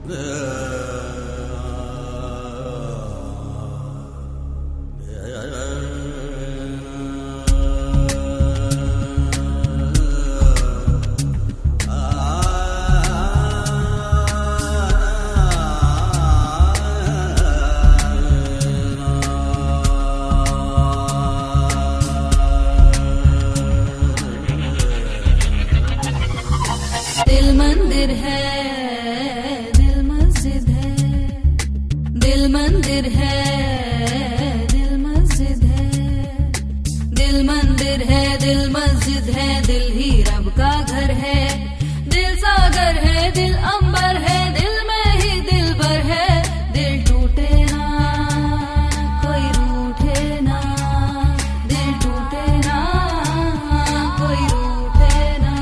दिल मंदिर है, दिल मस्जिद है, दिल मंदिर है, दिल मस्जिद है, दिल मंदिर है, दिल मस्जिद है, दिल ही रब का घर है, दिल सागर है, दिल अंबर है, दिल में ही दिल भर है, दिल टूटे ना कोई रूठे ना, दिल टूटे ना कोई रूठे ना।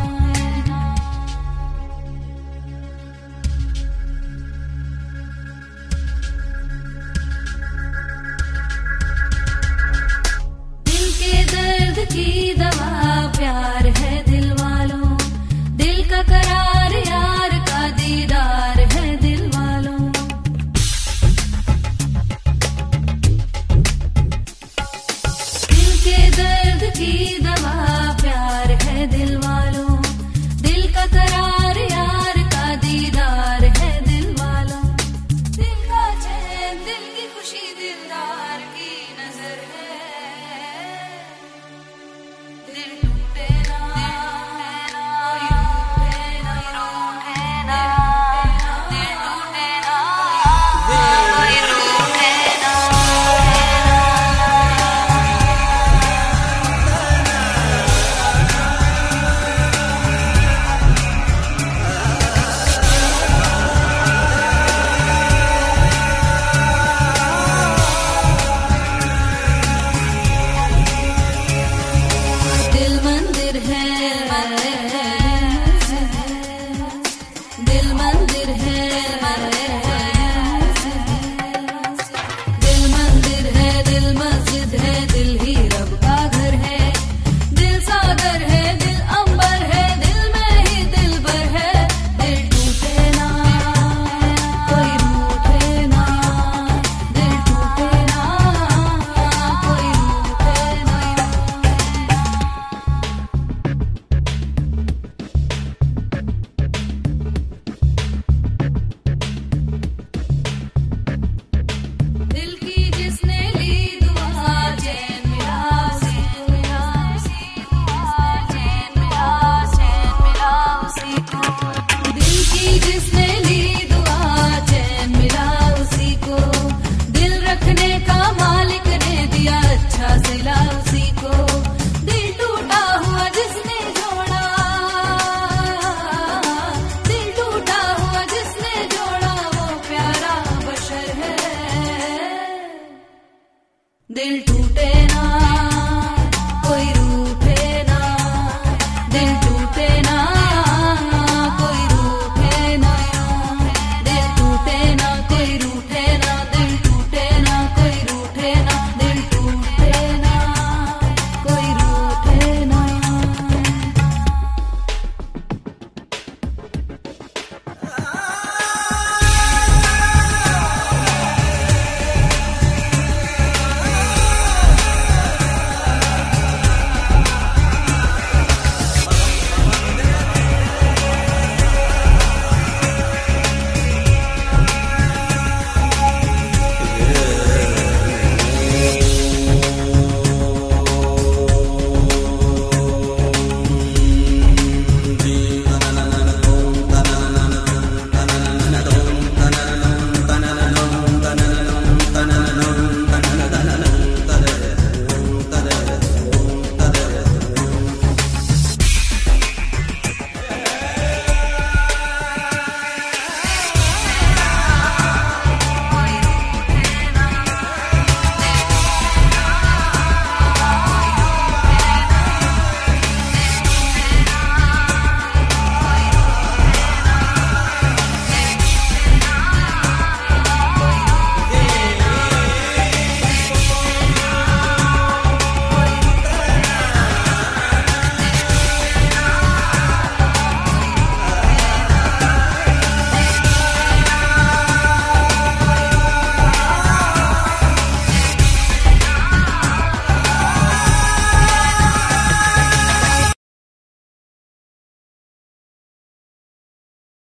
दिल के दर्द की दवा प्यार है दिल वालों, दिल का करार यार का दीदार है दिल वालों। दिल के दर्द की दवा प्यार है दिल वालों, दिल का करार यार का दीदार है दिल वालों। दिल का चैन दिल की खुशी दिलदार की नजर है, दिल टूटे ना कोई रूठे ना, दिल टूटे ना कोई रूठे ना। दिल मंदिर है, दिल मंदिर है, दिल मंदिर है, दिल मस्जिद है, दिल ही रब का घर है, दिल सागर है, दिल अंबर है, दिल में ही दिल भर है, दिल टूटे ना कोई रूठे ना, दिल टूटे ना कोई रूठे ना। दिल की जिसने ली दुआ चैन मिला उसी को, चैन मिला उसी को। दिल की जिसने ली दुआ चैन मिला उसी को, दिल रखने का मालिक ने दिया अच्छा सिला उसी को। दिल टूटा हुआ जिसने जोड़ा, दिल टूटा हुआ जिसने जोड़ा वो प्यारा बशर है, दिल टूटे ना कोई रूठे ना, दिल टूटे